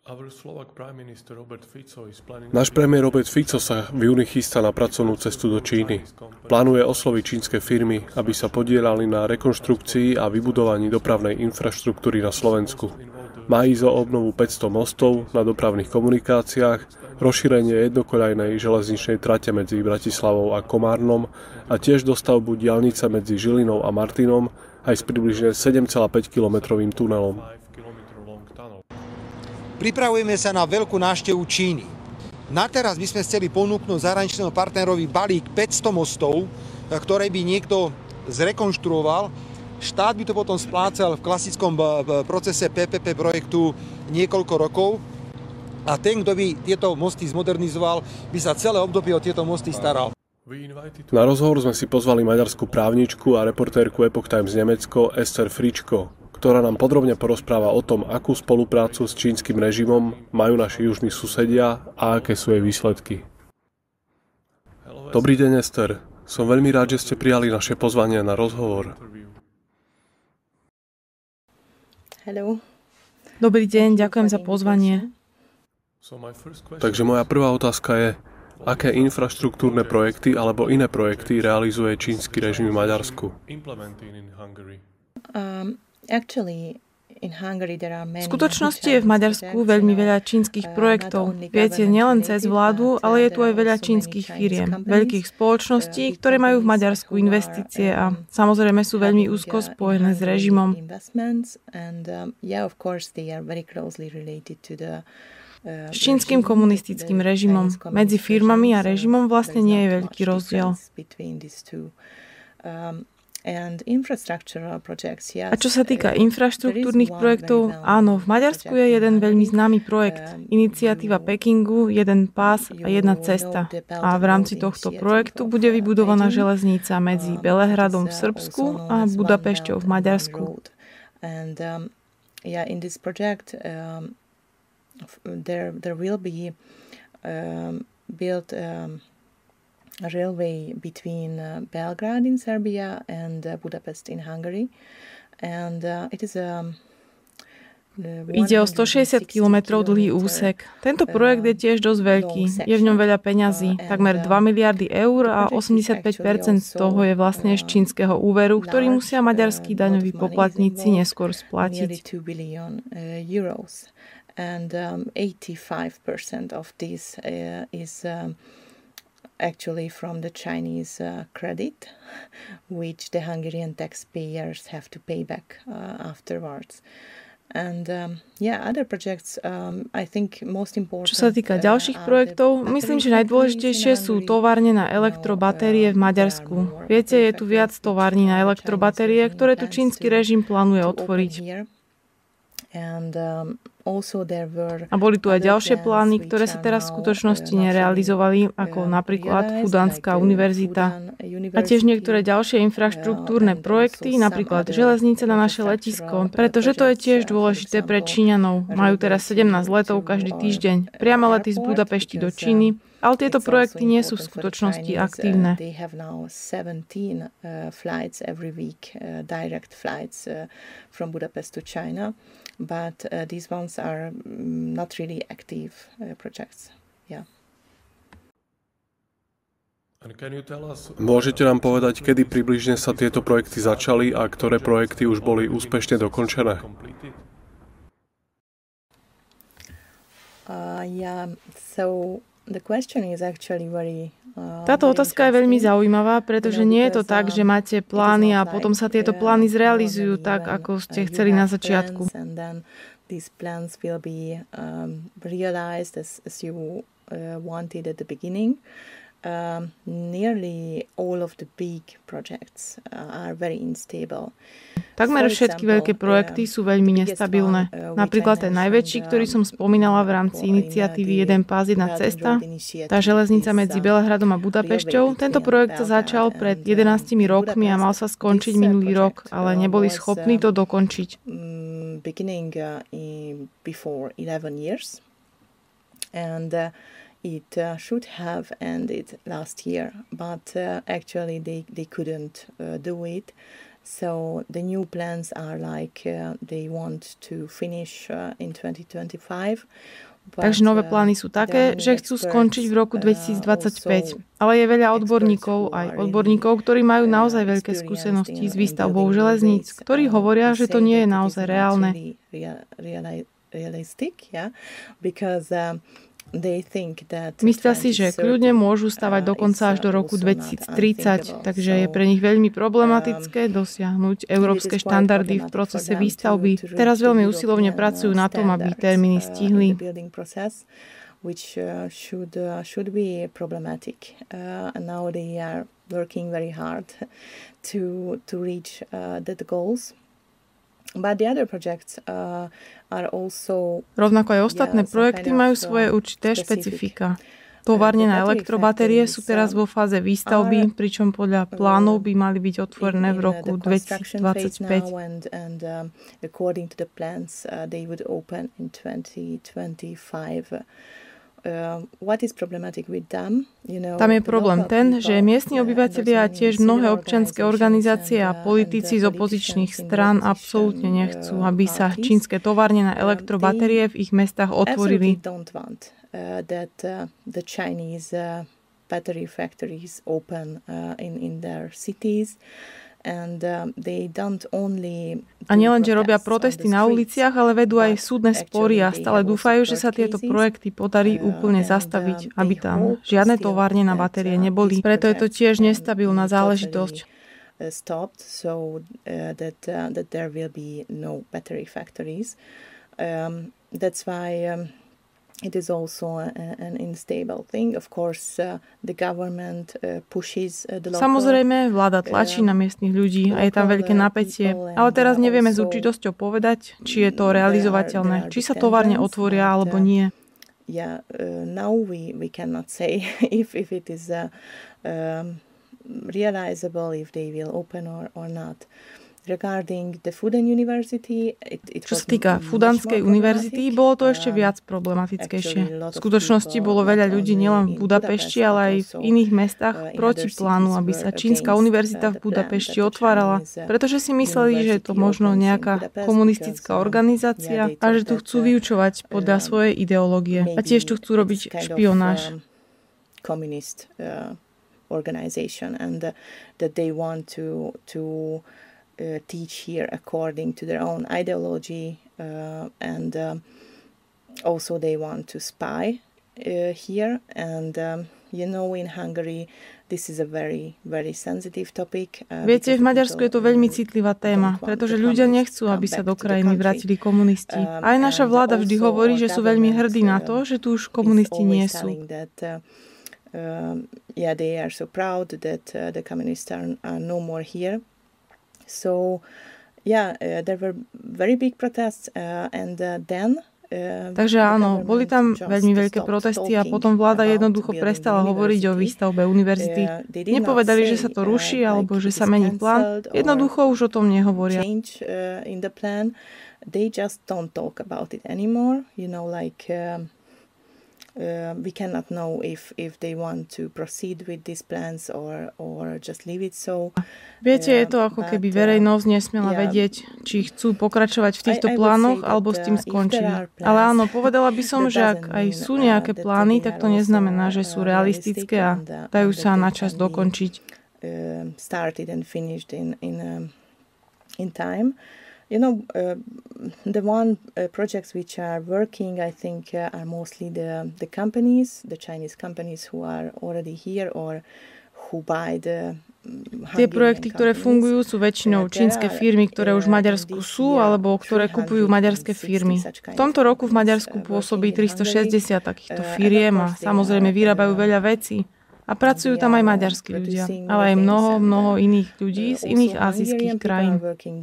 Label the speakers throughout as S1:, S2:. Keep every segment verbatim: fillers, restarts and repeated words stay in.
S1: Náš premiér Robert Fico sa v júni chystá na pracovnú cestu do Číny. Plánuje osloviť čínske firmy, aby sa podieľali na rekonštrukcii a vybudovaní dopravnej infraštruktúry na Slovensku. Má ísť o obnovu päťsto mostov na dopravných komunikáciách, rozšírenie jednokoľajnej železničnej trate medzi Bratislavou a Komárnom a tiež dostavbu diaľnice medzi Žilinou a Martinom aj s približne sedem celá päť kilometrovým tunelom.
S2: Pripravujeme sa na veľkú návštevu Číny. Na teraz by sme chceli ponúknuť zahraničnému partnerovi balík päťsto mostov, ktoré by niekto zrekonštruoval. Štát by to potom splácal v klasickom procese pé pé pé projektu niekoľko rokov. A ten, kto by tieto mosty zmodernizoval, by sa celé obdobie o tieto mosty staral.
S1: Na rozhovor sme si pozvali maďarskú právničku a reportérku Epoch Times Nemecko Ester Fričko, ktorá nám podrobne porozpráva o tom, akú spoluprácu s čínskym režimom majú naši južní susedia a aké sú jej výsledky. Dobrý deň, Ester. Som veľmi rád, že ste prijali naše pozvanie na rozhovor.
S3: Hello. Dobrý deň, ďakujem za pozvanie.
S1: Takže moja prvá otázka je, aké infraštruktúrne projekty alebo iné projekty realizuje čínsky režim v Maďarsku?
S3: Um, V skutočnosti je v Maďarsku veľmi veľa čínskych projektov. Viete, nielen cez vládu, ale je tu aj veľa čínskych firiem, veľkých spoločností, ktoré majú v Maďarsku investície a samozrejme sú veľmi úzko spojené s režimom. S čínskym komunistickým režimom. Medzi firmami a režimom vlastne nie je veľký rozdiel. A čo sa týka infraštruktúrnych projektov, áno, v Maďarsku je jeden veľmi známy projekt, iniciatíva Pekingu, jeden pás a jedna cesta. A v rámci tohto projektu bude vybudovaná železnica medzi Belehradom v Srbsku a Budapešťou v Maďarsku. There, there will be um, built um, a railway between uh, Belgrade in Serbia and uh, Budapest in Hungary. And uh, it is a Ide o stošesťdesiat kilometrov dlhý úsek. Tento projekt je tiež dosť veľký. Je v ňom veľa peňazí, takmer dva miliardy eur a osemdesiatpäť percent z toho je vlastne z čínskeho úveru, ktorý musia maďarskí daňoví poplatníci neskôr splatiť. And um, eighty-five percent of this uh, is um, actually from the Chinese uh, credit, which the Hungarian taxpayers have to pay back uh, afterwards. And, um, yeah, other projects, um, I think most important, Čo sa týka ďalších projektov, myslím, že najdôležitejšie sú továrne na elektrobatérie v Maďarsku. Viete, je tu viac tovární na elektrobatérie, ktoré tu čínsky režim plánuje otvoriť. And, um, a boli tu aj ďalšie plány, ktoré sa teraz v skutočnosti nerealizovali, ako napríklad Fudanská univerzita. A tiež niektoré ďalšie infraštruktúrne projekty, napríklad železnice na naše letisko, pretože to je tiež dôležité pre Číňanov. Majú teraz sedemnásť letov každý týždeň, priame lety z Budapešti do Číny, ale tieto projekty nie sú v skutočnosti aktívne. But uh, these ones are not really active uh, projects. Yeah.
S1: Môžete nám povedať, kedy približne sa tieto projekty začali a ktoré projekty už boli úspešne dokončené?
S3: Uh, yeah, so the question is actually very Táto otázka je veľmi zaujímavá, pretože nie je to tak, že máte plány a potom sa tieto plány zrealizujú tak, ako ste chceli na začiatku. Um, nearly all of the big projects uh, are very unstable. Takmer všetky veľké projekty sú veľmi nestabilné. Napríklad ten najväčší, ktorý som spomínala v rámci iniciatívy Jeden pás, jedna cesta, tá železnica medzi Belehradom a Budapešťou, tento projekt sa začal pred jedenástimi rokmi a mal sa skončiť minulý rok, ale neboli schopní to dokončiť. Beginning uh, before eleven years. And uh, It uh, should have ended last year, but uh, actually they, they couldn't uh, do it. So the new plans are like uh, they want to finish uh, in twenty twenty-five.
S4: Takže nové plány sú také, že chcú skončiť v roku dvetisícdvadsaťpäť. Ale je veľa odborníkov, aj odborníkov, ktorí majú naozaj veľké skúsenosti s výstavbou železníc, ktorí hovoria, že to nie je naozaj reálne. Myslia si, že kľudne môžu stavať dokonca až do roku dvetisíctridsať, takže je pre nich veľmi problematické dosiahnuť európske štandardy v procese výstavby. Teraz veľmi usilovne pracujú na tom, aby termíny stihli. Which uh, should uh, should be problematic. Uh, and now they are working very hard to to reach uh, the goals. But the other projects uh, are also, rovnako aj ostatné yeah, projekty majú svoje určité špecifika. Továrne na elektrobatérie sú teraz vo fáze výstavby, pričom podľa plánov by mali byť otvorené v roku dvetisícdvadsaťpäť. Tam je problém ten, že miestni obyvatelia a tiež mnohé občianske organizácie a politici z opozičných strán absolútne nechcú, aby sa čínske továrne na elektrobatérie v ich mestách otvorili. A nielen, že robia protesty na uliciach, ale vedú aj súdne spory a stále dúfajú, že sa tieto projekty podarí úplne zastaviť, aby tam žiadne továrne na batérie neboli. Preto je to tiež nestabilná záležitosť.
S3: It is also a, an unstable thing. Of course, uh, the government uh, pushes uh, the local.
S4: Samozrejme, vláda tlačí na miestnych ľudí a je tam veľké napätie. Ale teraz nevieme s určitosťou povedať, či je to realizovateľné, či sa továrne otvoria alebo nie.
S3: Yeah, uh, now we we cannot say if if it is uh, um, realizable, if they will open or or not.
S4: Čo sa týka Fudanskej univerzity, bolo to ešte viac problematickejšie. V skutočnosti bolo veľa ľudí nielen v Budapešti, ale aj v iných mestách proti plánu, aby sa čínska univerzita v Budapešti otvárala, pretože si mysleli, že je to možno nejaká komunistická organizácia a že tu chcú vyučovať podľa svojej ideológie. A tiež tu chcú robiť špionáž.
S3: Organization and uh, that they want to to uh, teach here according to their own ideology uh, and um, also they want to spy uh, here and um, you know in Hungary this is a very very sensitive topic. Uh,
S4: Viete, v Maďarsku je to veľmi citlivá téma, pretože ľudia nechcú, aby sa do krajiny vrátili komunisti. Aj naša vláda vždy hovorí, že sú veľmi hrdí na to, že tu už komunisti nie sú.
S3: Uh, yeah, they are so proud that uh, the communists are, are no more here. So, yeah, uh, there were very big protests uh, and uh, then uh,
S4: Takže áno, boli tam veľmi veľké protesty a potom vláda jednoducho prestala hovoriť o výstavbe univerzity. Nepovedali, že sa to ruší alebo že sa mení plán. Jednoducho už o tom nehovoria.
S3: They just don't talk about it anymore, you know, like uh, Uh, we cannot know if if they want to proceed with these plans or or just leave it so.
S4: Viete, je to ako keby verejnosť nesmela vedieť, či chcú pokračovať v týchto plánoch alebo s tým skončiť. Ale áno, povedala by som, že ak aj sú nejaké plány, tak to neznamená, že sú realistické a dajú sa na čas dokončiť.
S3: Started and finished in in in time. You know, uh, the one uh, projects which are working, I think, uh, are mostly the the companies, the Chinese companies who are already here or who buy the.
S4: Tie projekty, ktoré fungujú, sú väčšinou čínske firmy, ktoré už v Maďarsku sú, alebo ktoré kupujú maďarské firmy. V tomto roku v Maďarsku pôsobí tristošesťdesiat takýchto firiem a samozrejme vyrábajú veľa vecí. A pracujú tam aj maďarskí ľudia, ale aj mnoho, mnoho iných ľudí z iných ázijských krajín.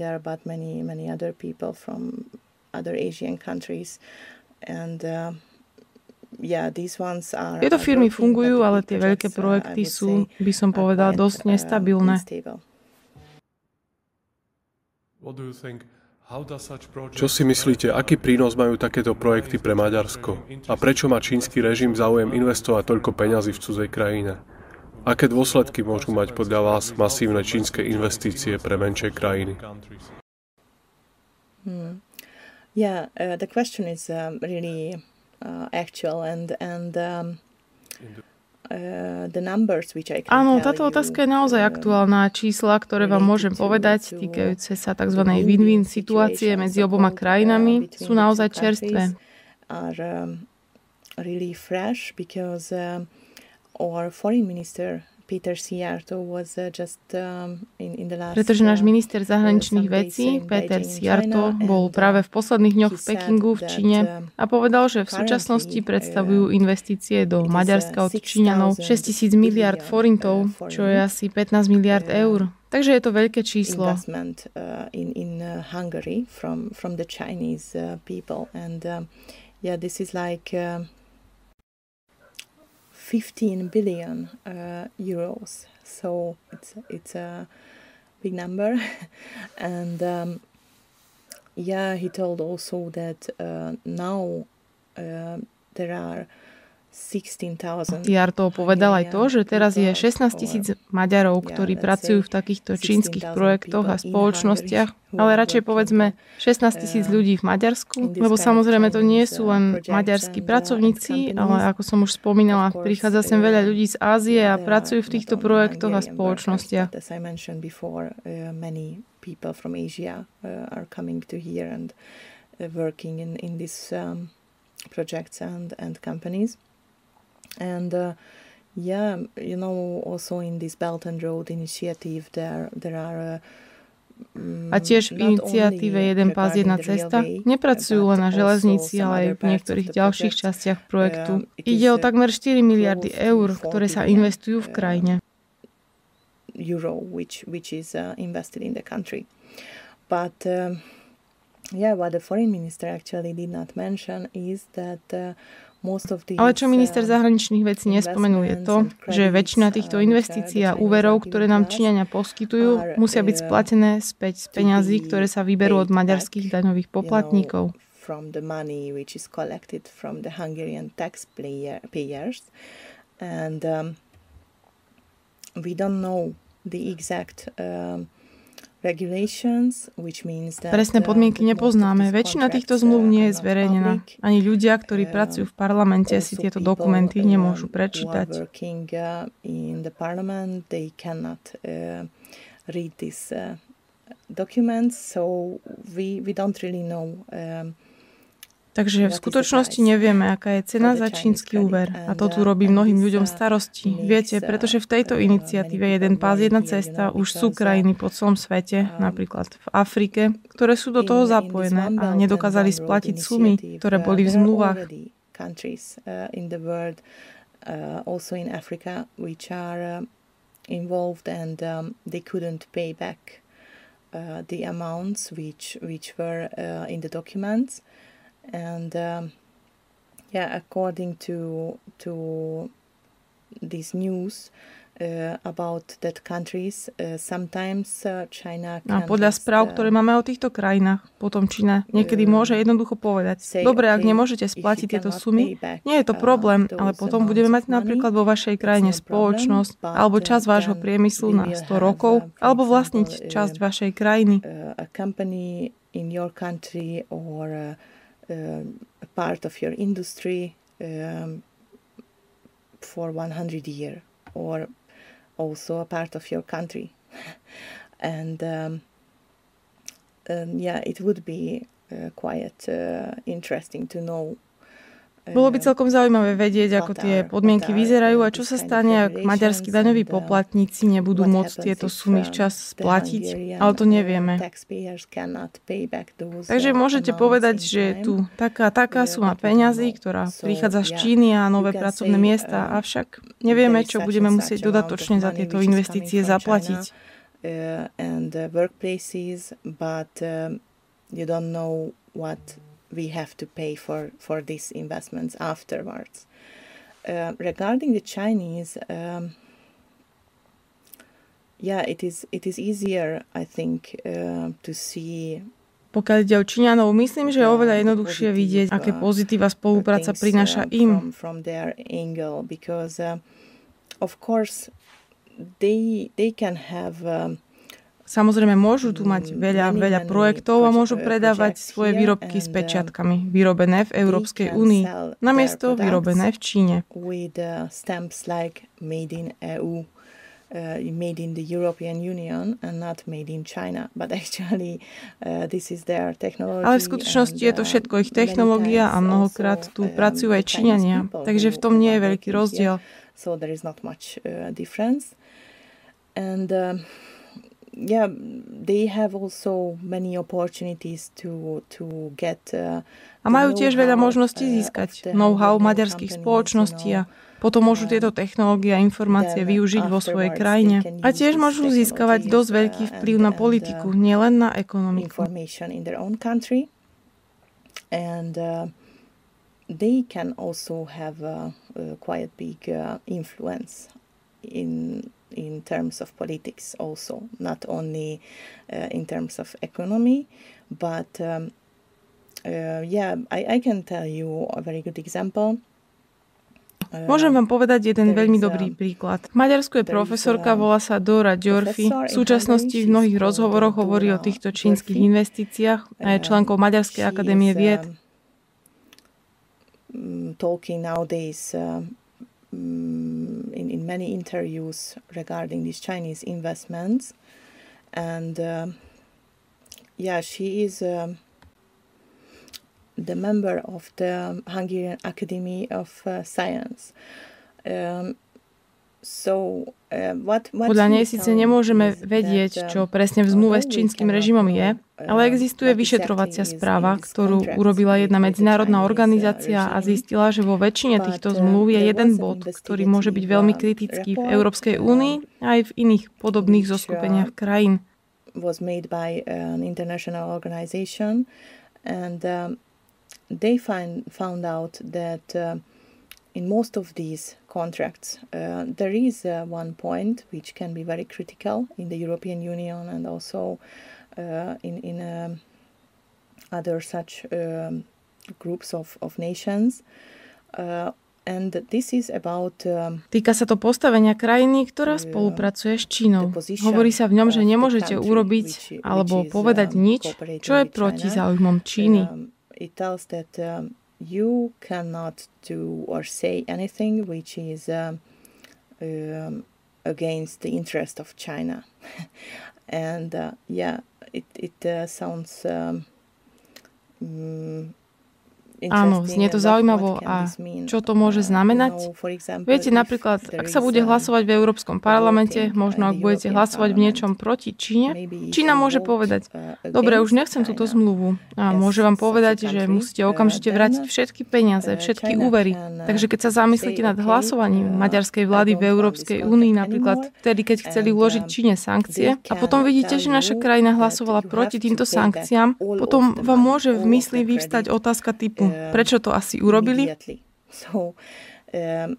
S4: Tieto firmy fungujú, ale tie veľké projekty sú, by som povedala, dosť nestabilné.
S1: Čo si myslíte, aký prínos majú takéto projekty pre Maďarsko? A prečo má čínsky režim záujem investovať toľko peňazí v cudzej krajine? Aké dôsledky môžu mať podľa vás masívne čínske investície pre menšie krajiny?
S3: Hmm. Yeah, uh, the question is um, really uh, actual and and um, uh, the numbers which I can
S4: Áno,
S3: tell
S4: táto
S3: you,
S4: otázka je naozaj aktuálna. Čísla, ktoré vám môžem povedať, týkajúce sa tzv. Win-win situácie medzi oboma krajinami, sú naozaj čerstvé.
S3: Are um, really fresh because um, our foreign minister Peter Szijjártó was uh, just um, in, in the last
S4: Pretože náš minister zahraničných vecí Peter Szijjártó bol práve v posledných dňoch v Pekingu v Číne a povedal, že v súčasnosti predstavujú investície do Maďarska od Číňanov šesťtisíc miliárd forintov, čo je asi pätnásť miliárd eur. Takže je to veľké číslo.
S3: Investment uh, in in uh, Hungary from from the Chinese uh, people and um, yeah, this is like uh, fifteen billion uh, euros. So it's it's a big number, and um, yeah, he told also that uh, now uh, there are
S4: Szijjártó povedal aj to, že teraz je šestnásť tisíc Maďarov, ktorí pracujú v takýchto čínskych projektoch a spoločnostiach, ale radšej povedzme šestnásť tisíc ľudí v Maďarsku, lebo samozrejme to nie sú len maďarskí pracovníci, ale ako som už spomínala, prichádza sem veľa ľudí z Ázie a pracujú v týchto projektoch a spoločnostiach.
S3: People from Asia uh, are coming to here and uh, working in in these um, projects and and companies. And uh, yeah, you know, also in this Belt and Road initiative, there there are. Uh,
S4: A tiež v iniciatíve Jeden pás, jedna cesta nepracujú len na železnici, ale aj v niektorých ďalších častiach projektu. Ide o takmer štyri miliardy eur, ktoré sa investujú v krajine.
S3: Euro, which which is uh, invested in the country, but um, yeah, what the foreign minister actually did not mention is that. Uh,
S4: Ale čo minister zahraničných vecí nespomenul je to, že väčšina týchto investícií a úverov, ktoré nám Číňania poskytujú, musia byť splatené späť z peňazí, ktoré sa vyberú od maďarských daňových poplatníkov.
S3: From the money which is collected from the Hungarian taxpayers, and um, we don't know the exact um,
S4: Presné podmienky nepoznáme. Väčšina týchto zmluv nie je zverejnená. Ani ľudia, ktorí pracujú v parlamente, si tieto dokumenty nemôžu prečítať. Takže v skutočnosti nevieme, aká je cena za čínsky úver. A to tu robí mnohým ľuďom starosti. Viete, pretože v tejto iniciatíve Jeden pás, jedna cesta už sú krajiny po celom svete, napríklad v Afrike, ktoré sú do toho zapojené a nedokázali splatiť sumy, ktoré boli v zmluvách.
S3: And um, yeah, according to to this news uh, about that countries, uh, sometimes uh, China can.
S4: A podľa správ, ktoré máme o týchto krajinách, potom Čína niekedy môže jednoducho povedať: dobre, ak nemôžete splatiť tieto sumy, nie je to problém, ale potom budeme mať napríklad vo vašej krajine spoločnosť alebo časť vášho priemyslu na sto rokov, alebo vlastniť časť vašej krajiny.
S3: A company in your country or Uh, a part of your industry um, for one hundred years, or also a part of your country. And um, um, yeah, it would be uh, quite uh, interesting to know.
S4: Bolo by celkom zaujímavé vedieť, ako tie podmienky vyzerajú a čo sa stane, ak maďarskí daňoví poplatníci nebudú môcť tieto sumy včas splatiť, ale to nevieme. Takže môžete povedať, že je tu taká taká suma peňazí, ktorá prichádza z Číny a nové pracovné miesta, avšak nevieme, čo budeme musieť dodatočne za tieto investície zaplatiť.
S3: We have to pay for, for these investments afterwards. Uh, regarding the Chinese, um, yeah, it is it is easier, I think, uh, to see.
S4: Pokiaľ ide o Číňanov, myslím, že je oveľa jednoduchšie vidieť, aké pozitíva spolupráca prináša im.
S3: From, from their angle, because uh, of course, they they can have um,
S4: Samozrejme, môžu tu mať veľa, veľa projektov a môžu predávať svoje výrobky s pečiatkami, vyrobené v Európskej únii, namiesto vyrobené v Číne.
S3: With uh, stamps like made in E U, uh, made in the European Union and not made in China, but actually uh, this is their technology.
S4: Ale v skutočnosti je to všetko ich technológia a mnohokrát tu pracujú aj Číňania, takže v tom nie je veľký rozdiel.
S3: So there is not much uh, difference. And uh, yeah, they have also many opportunities to to get uh,
S4: a majú tiež veľa možností získať know-how maďarských spoločností a potom môžu tieto technológie a informácie využiť vo svojej krajine. A tiež môžu získavať dosť veľký vplyv na politiku, nielen na ekonomiku.
S3: And uh, they can also have a, a quite big uh, influence in in terms of politics also, not only uh, in terms of economy, but um, uh, yeah, I, I can tell you a very good example.
S4: Môžem vám povedať jeden veľmi dobrý príklad. V Maďarsku je profesorka, volá sa Dóra Györfi. V súčasnosti v mnohých rozhovoroch hovorí o týchto čínskych investíciách a je členkou Maďarskej akadémie vied.
S3: Talking nowadays uh, in, in many interviews regarding these Chinese investments, and uh, yeah, she is um, the member of the Hungarian Academy of uh, Science. Um, so, uh, what, what
S4: Podľa nej síce nemôžeme vedieť, čo presne v zmluve s čínskym režimom je, ale existuje vyšetrovacia správa, ktorú urobila jedna medzinárodná organizácia a zistila, že vo väčšine týchto zmluv je jeden bod, ktorý môže byť veľmi kritický v Európskej únii a aj v iných podobných zoskupeniach krajín.
S3: Was made by an international organization, and um, they find, found out that uh, in most of these contracts, uh, there is uh, one point which can be very critical in the European Union and also uh, in, in um, other such um, groups of, of nations. Uh, and this is about, um,
S4: Týka sa to postavenia krajiny, ktorá spolupracuje s Čínou. Hovorí sa v ňom, že nemôžete urobiť alebo povedať nič, čo je proti záujmom Číny.
S3: It tells that um, you cannot do or say anything which is um, um, against the interest of China. And uh, yeah, it, it uh, sounds um, um,
S4: Áno, znie to zaujímavo. A čo to môže znamenať? Viete, napríklad, ak sa bude hlasovať v Európskom parlamente, možno ak budete hlasovať v niečom proti Číne, Čína môže povedať, dobre, už nechcem túto zmluvu. A môže vám povedať, že musíte okamžite vrátiť všetky peniaze, všetky úvery. Takže keď sa zamyslíte nad hlasovaním maďarskej vlády v Európskej únii, napríklad vtedy, keď chceli uložiť Číne sankcie, a potom vidíte, že naša krajina hlasovala proti týmto sankciám, potom vám môže v mysli vyvstať otázka typu, prečo to asi urobili?
S3: So, um,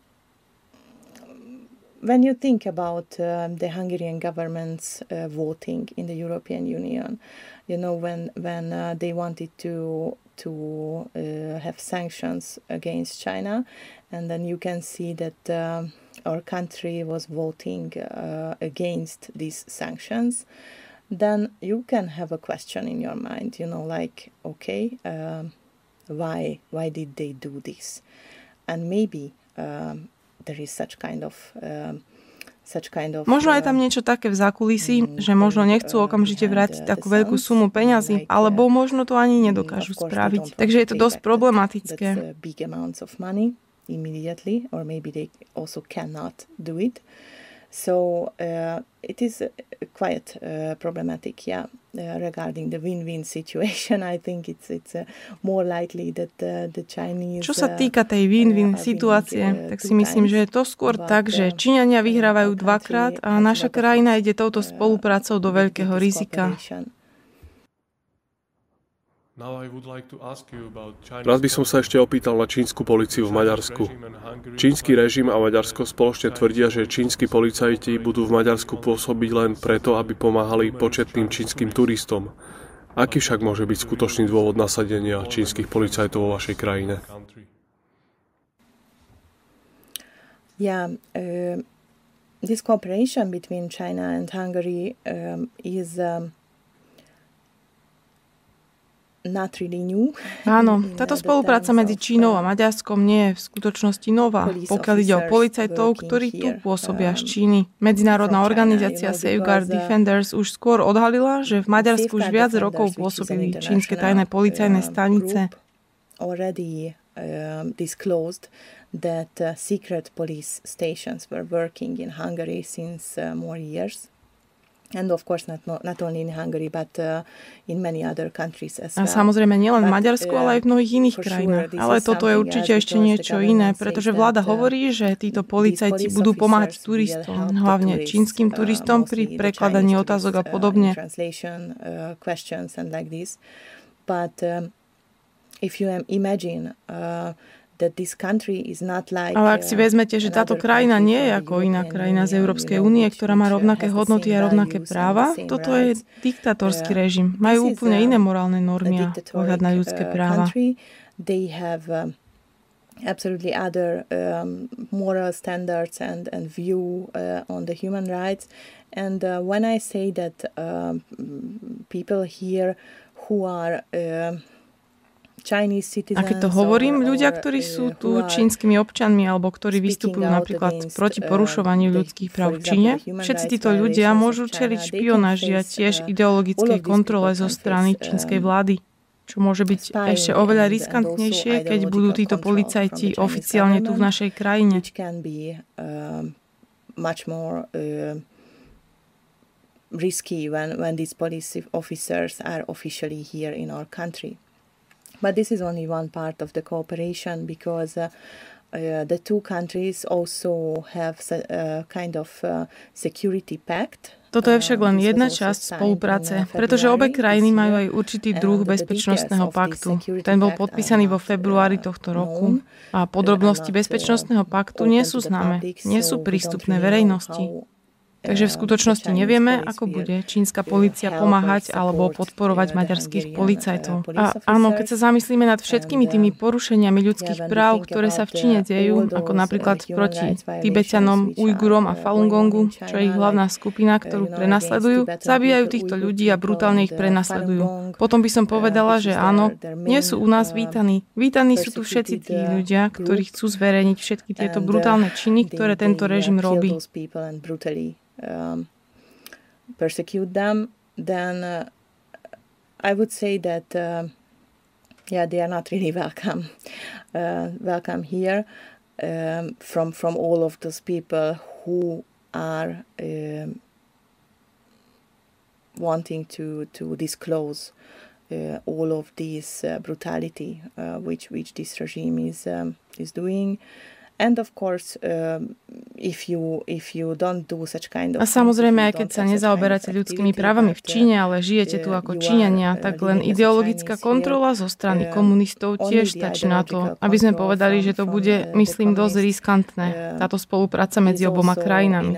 S3: when you think about um, the Hungarian government's uh, voting in the European Union, you know, when when uh, they wanted to to uh, have sanctions against China, and then you can see that uh, our country was voting uh, against these sanctions, then you can have a question in your mind, you know, like, okay, um, Why why did they do this? And maybe um, there is such kind of um, such kind of
S4: Možno je tam niečo také v zákulisí, um, že možno nechcú okamžite vrátiť takú veľkú sumu peňazí, alebo možno to ani nedokážu spraviť. Takže je to dosť problematické.
S3: Big amounts of money immediately, or maybe they also cannot do it. So uh, it is uh, quite uh, problematic, yeah, uh, regarding the win-win situation. I think it's it's uh, more likely that uh, the Chinese...
S4: Čo sa týka tej win-win situácie, tak si myslím, že je to skôr tak, že Číňania vyhrávajú dvakrát a naša krajina ide touto spoluprácou do veľkého rizika.
S1: Rád by som sa ešte opýtal na čínsku políciu v Maďarsku. Čínsky režim a Maďarsko spoločne tvrdia, že čínski policajti budú v Maďarsku pôsobiť len preto, aby pomáhali početným čínskym turistom. Aký však môže byť skutočný dôvod nasadenia čínskych policajtov vo vašej krajine?
S3: Yeah, uh, this cooperation between China and Hungary um, is um, not really new.
S4: Áno, táto spolupráca medzi Čínou a Maďarskom nie je v skutočnosti nová, pokiaľ ide o policajtov, ktorí tu pôsobia z Číny. Medzinárodná organizácia Safeguard Defenders už skôr odhalila, že v Maďarsku už viac rokov pôsobili čínske tajné policajné stanice.
S3: Already uh, disclosed that uh, secret police stations were working in Hungary since uh, more years. And of course not, not only in Hungary, but uh, in many other countries as well.
S4: A samozrejme nielen v Maďarsku, ale aj v mnohých iných krajinách. Ale toto je určite ešte niečo iné, pretože vláda hovorí, že títo policajti budú pomáhať turistom, hlavne čínskym turistom pri prekladaní otázok a podobne.
S3: But um, if you imagine uh,
S4: Ale ak si vezmete, že táto krajina nie je ako iná krajina z Európskej únie, ktorá má rovnaké hodnoty a rovnaké práva, toto je diktatorský režim. Majú úplne iné morálne normy a pohľad na ľudské práva.
S3: Absolutely other um, moral standards and, and view uh, on the human rights. And uh, when I say that um, people here who are uh,
S4: A keď to hovorím, ľudia, ktorí sú tu čínskymi občanmi alebo ktorí vystupujú napríklad proti porušovaniu ľudských práv v Číne, všetci títo ľudia môžu čeliť špionáži a tiež ideologickej kontrole zo strany čínskej vlády, čo môže byť ešte oveľa riskantnejšie, keď budú títo policajti oficiálne tu v našej krajine.
S3: Risky when, when these police officers are officially here in our country. But this is only one part of the cooperation because uh, uh, the two countries also have a kind of uh, security pact.
S4: Toto je však len jedna časť spolupráce, pretože obe krajiny majú aj určitý druh bezpečnostného paktu. Ten bol podpísaný vo februári tohto roku a podrobnosti bezpečnostného paktu nie sú známe, nie sú prístupné verejnosti. Takže v skutočnosti nevieme, ako bude čínska polícia pomáhať alebo podporovať maďarských policajtov. A áno, keď sa zamyslíme nad všetkými tými porušeniami ľudských práv, ktoré sa v Číne dejú, ako napríklad proti Tibetanom, Ujgurom a Falun Gongu, čo je ich hlavná skupina, ktorú prenasledujú, zabíjajú týchto ľudí a brutálne ich prenasledujú. Potom by som povedala, že áno, nie sú u nás vítaní. Vítaní sú tu všetci tí ľudia, ktorí chcú zverejniť všetky tieto brutálne činy, ktoré tento režim robí.
S3: Um, persecute them, then uh, I would say that uh, yeah, they are not really welcome, uh, welcome here um, from from all of those people who are um, wanting to to disclose uh, all of this uh, brutality uh, which which this regime is um, is doing. And of course, um, if you, if you don't do such kind of
S4: a samozrejme, aj keď sa nezaoberáte ľudskými právami v Číne, ale žijete tu ako Číňania, tak len ideologická kontrola zo strany komunistov tiež stačí na to, aby sme povedali, že to bude, myslím, dosť riskantné, táto spolupráca medzi oboma krajinami.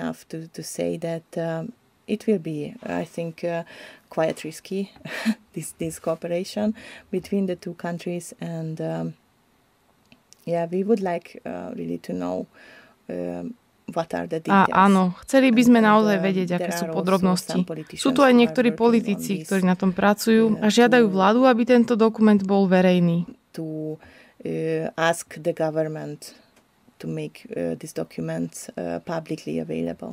S3: It will be, I think, uh, quite risky, this, this cooperation between the two countries, and um, yeah, we would like uh, really to know um, what are the details.
S4: A áno, chceli by sme naozaj vedieť, aké sú podrobnosti. Sú tu aj niektorí politici, ktorí na tom pracujú a žiadajú vládu, aby tento dokument bol verejný.
S3: To uh, ask the government to make uh, these documents uh, publicly available.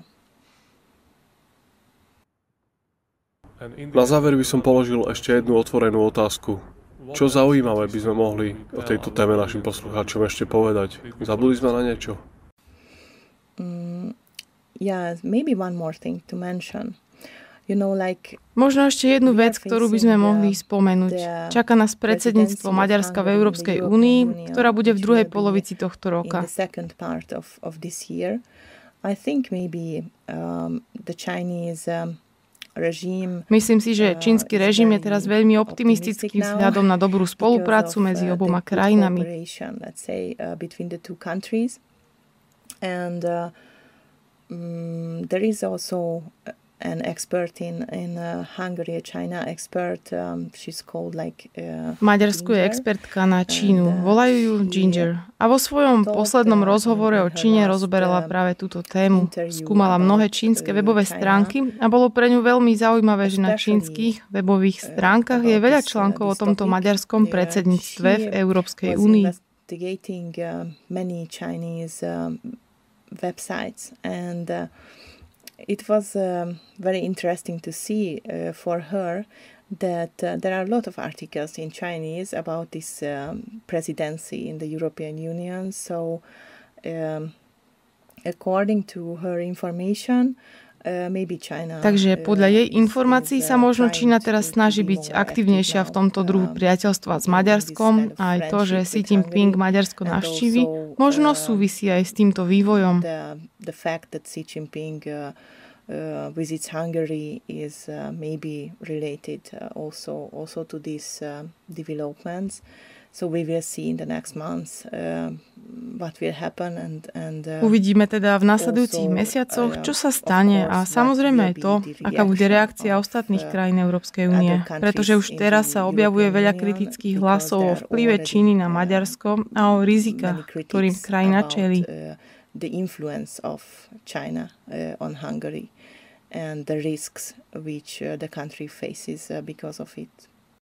S1: Na záver by som položil ešte jednu otvorenú otázku. Čo zaujímavé by sme mohli o tejto téme našim poslucháčom ešte povedať? Zabudli sme na niečo?
S3: Mm, yeah, maybe one more thing to mention. You know, like,
S4: možno ešte jednu vec, ktorú by sme mohli spomenúť. Čaká nás predsedníctvo Maďarska v Európskej únii, ktorá bude v druhej polovici tohto roka.
S3: I think maybe um, the Chinese um,
S4: Myslím si, že čínsky režim je teraz veľmi optimistický vzhľadom na dobrú spoluprácu medzi oboma krajinami.
S3: an expert in in uh, Hungary, a China expert. Um, she's called like uh,
S4: V Maďarsku je expertka na Čínu. Volajú ju Ginger. A vo svojom poslednom rozhovore o Číne rozoberala práve túto tému. Skúmala mnohé čínske webové stránky a bolo pre ňu veľmi zaujímavé, že na čínskych webových stránkach je veľa článkov o tomto maďarskom predsedníctve v Európskej únii.
S3: Investigating uh, many Chinese um, websites, and uh, it was um, very interesting to see uh, for her that uh, there are a lot of articles in Chinese about this um, presidency in the European Union. So um, according to her information,
S4: Takže podľa jej informácií sa možno Čína teraz snaží byť aktívnejšia v tomto druhu priateľstva s Maďarskom a aj to, že Xi Jinping Maďarsko navštívi, možno súvisí aj s týmto vývojom.
S3: Uh, visits Hungary is uh, maybe related uh, also also to these uh, developments. So we will see in the next months uh, what will happen and, and uh,
S4: Uvidíme teda v nasledujúcich
S3: also,
S4: mesiacoch,
S3: uh,
S4: čo sa stane a samozrejme aj to, aká bude reakcia
S3: of,
S4: ostatných
S3: uh,
S4: krajín Európskej únie. Pretože už teraz sa objavuje veľa kritických hlasov o vplyve Číny na Maďarsko a o rizikách, ktorým krajina čelí.
S3: The influence of China uh, on Hungary and the risks which uh, the country faces uh, because of it.